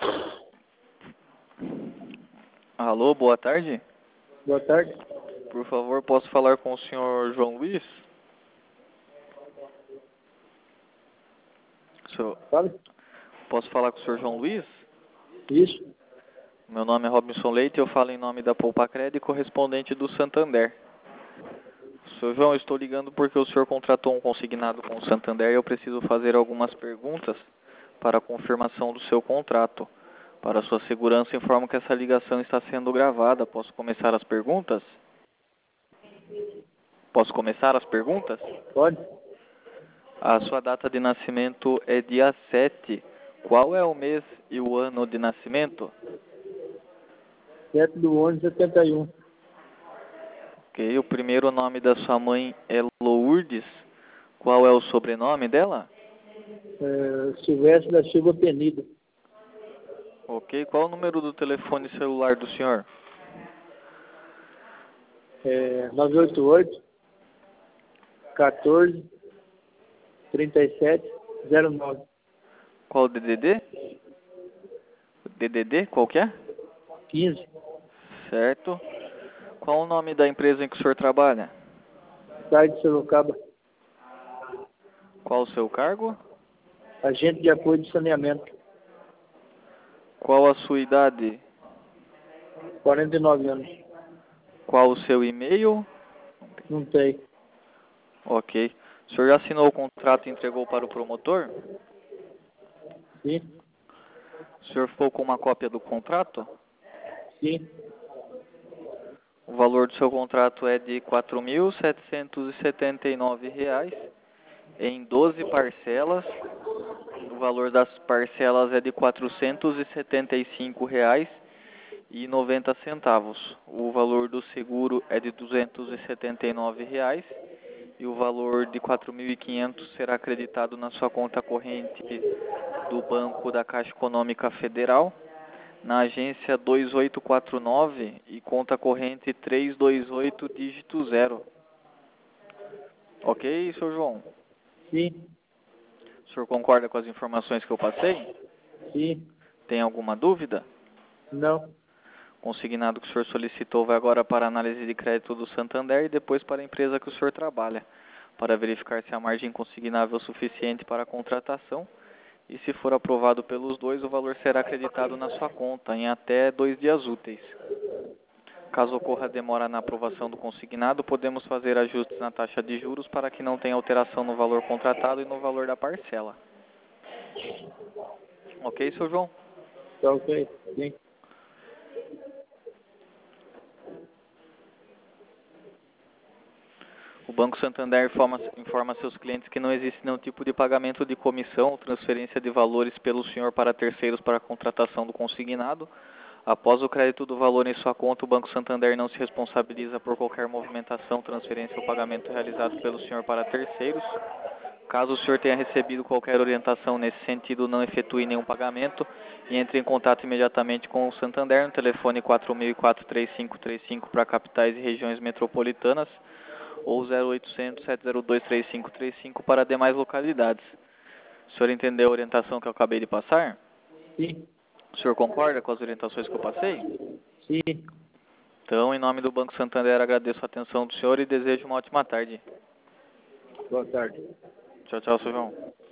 Alô, boa tarde. Boa tarde. Por favor, posso falar com o senhor João Luiz? Fala. Posso falar com o senhor João Luiz? Isso. Meu nome é Robinson Leite e eu falo em nome da Poupacred, correspondente do Santander. Senhor João, eu estou ligando porque o senhor contratou um consignado com o Santander e eu preciso fazer algumas perguntas para a confirmação do seu contrato. Para sua segurança, informo que essa ligação está sendo gravada. Posso começar as perguntas? Posso começar as perguntas? Pode? A sua data de nascimento é dia 7. Qual é o mês e o ano de nascimento? 7/11/71. Ok. O primeiro nome da sua mãe é Lourdes. Qual é o sobrenome dela? Silvestre da Silva Penido. Ok. Qual o número do telefone celular do senhor? 988 14 37 09 Qual o DDD? DDD? Qual que é? 15. Certo. Qual o nome da empresa em que o senhor trabalha? Cidade de Sorocaba. Qual o seu cargo? Agente de apoio de saneamento. Qual a sua idade? 49 anos. Qual o seu e-mail? Não tem. Ok. O senhor já assinou o contrato e entregou para o promotor? Sim? O senhor ficou com uma cópia do contrato? Sim. O valor do seu contrato é de R$ 4.779 em 12 parcelas. O valor das parcelas é de R$ 475,90. O valor do seguro é de R$ 279 e o valor de 4.500 será acreditado na sua conta corrente do Banco da Caixa Econômica Federal, na agência 2849 e conta corrente 328 dígito 0. Ok, senhor João? Sim. O senhor concorda com as informações que eu passei? Sim. Tem alguma dúvida? Não. O consignado que o senhor solicitou vai agora para a análise de crédito do Santander e depois para a empresa que o senhor trabalha, para verificar se a margem consignável é suficiente para a contratação. E se for aprovado pelos dois, o valor será acreditado na sua conta em até 2 dias úteis. Caso ocorra demora na aprovação do consignado, podemos fazer ajustes na taxa de juros para que não tenha alteração no valor contratado e no valor da parcela. Ok, seu João? Tá ok. Sim. O Banco Santander informa seus clientes que não existe nenhum tipo de pagamento de comissão ou transferência de valores pelo senhor para terceiros para a contratação do consignado. Após o crédito do valor em sua conta, o Banco Santander não se responsabiliza por qualquer movimentação, transferência ou pagamento realizado pelo senhor para terceiros. Caso o senhor tenha recebido qualquer orientação nesse sentido, não efetue nenhum pagamento e entre em contato imediatamente com o Santander no telefone 4004-3535 para capitais e regiões metropolitanas ou 0800-702-3535 para demais localidades. O senhor entendeu a orientação que eu acabei de passar? Sim. O senhor concorda com as orientações que eu passei? Sim. Então, em nome do Banco Santander, agradeço a atenção do senhor e desejo uma ótima tarde. Boa tarde. Tchau, tchau, senhor João.